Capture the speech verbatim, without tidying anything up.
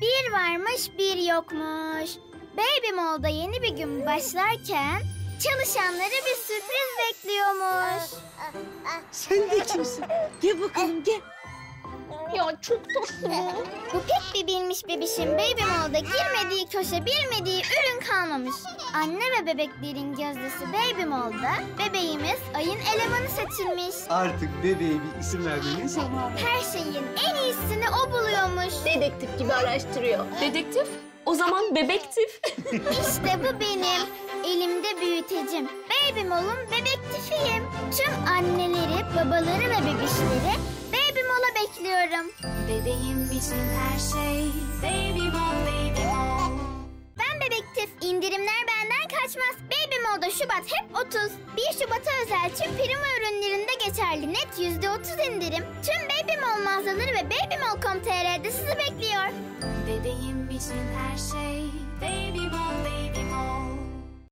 Bir varmış bir yokmuş. Baby Mall'da yeni bir gün başlarken çalışanları bir sürpriz bekliyormuş. Sen de kimsin? Gel bakalım gel. Ya çok tatlı. Bu pek bir bilmiş bebişin Baby Mall'da girmediği köşe bilmediği ürün kalmamış. Anne ve bebeklerin gözdesi Baby Mall'da bebeğimiz ayın elemanı seçilmiş. Artık bebeğe bir isim vermenin zamanı. Her şeyin en iyisini o buluyormuş. Dedektif gibi araştırıyor. Dedektif? O zaman bebektif. İşte bu benim. Elimde büyütecim. Baby Mall'un bebektifiyim. Tüm anneleri, babaları ve bebişleri Baby Mall'a bekliyorum. Bebeğim için her şey Baby Mall, Baby Mall. Ben bebektif. İndirimler benden kaçmaz. Baby Mall'da Şubat hep otuz. bir Şubat'a özel tüm Prima ürünlerinde geçerli net yüzde otuz indirim. Tüm Baby Mall mağazaları ve baby mall nokta com nokta tr'de sizi bekliyor. Bebeğim için